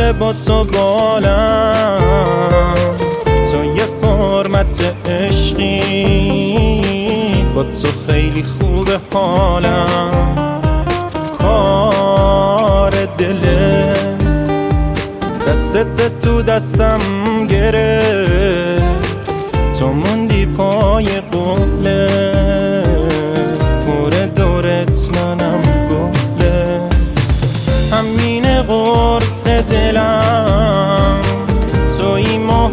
دوباره با تو بالم، تو یه فرمت عشقی، با تو خیلی خوبه حالم. کار دله دستت تو دستم گرفت، تو موندی پای قولت، پور دورت منم گله. همین قرص دلم توی ماه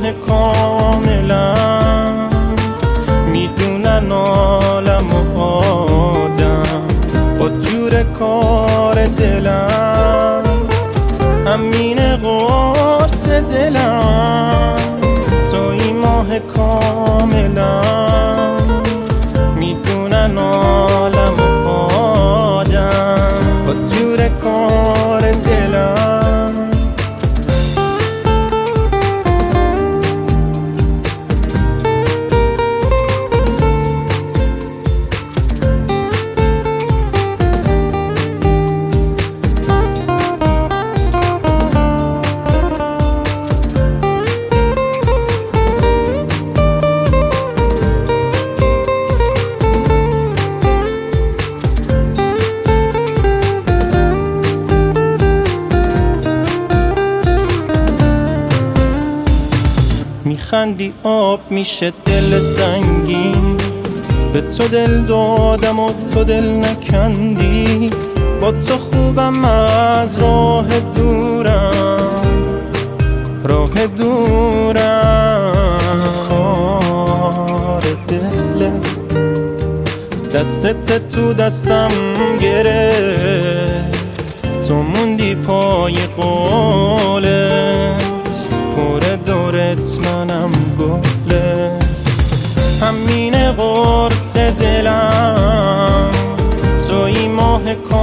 کاملم، میدونن عالم و آدم با جور کار دلم. همین قرص دلم توی ماه کاملم، میدونن عالم و آدم با جور کار دلم. میخندی آب میشه دل سنگین، به تو دل دادم و تو دل نکندی. با تو خوبم از راه دورم، راه دورم. کار دل دستت تو دستم گرفت، تو موندی پای قولت، پور دورت منم گله. همین قرص دلم توی ماه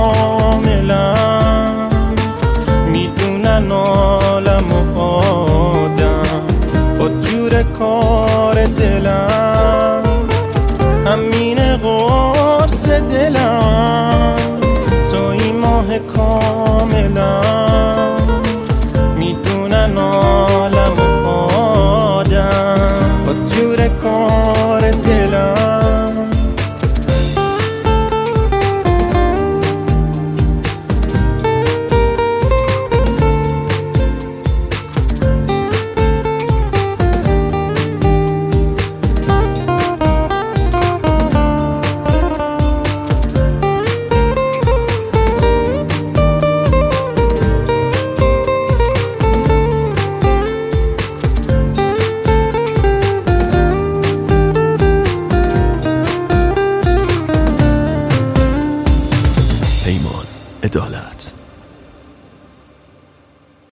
کاملم، میدونن عالم و آدم با جور کار دلم. همین قرص دلم توی ماه کاملم، میدونن عالم و آدم با جور کار دلم. پیمان عدالت.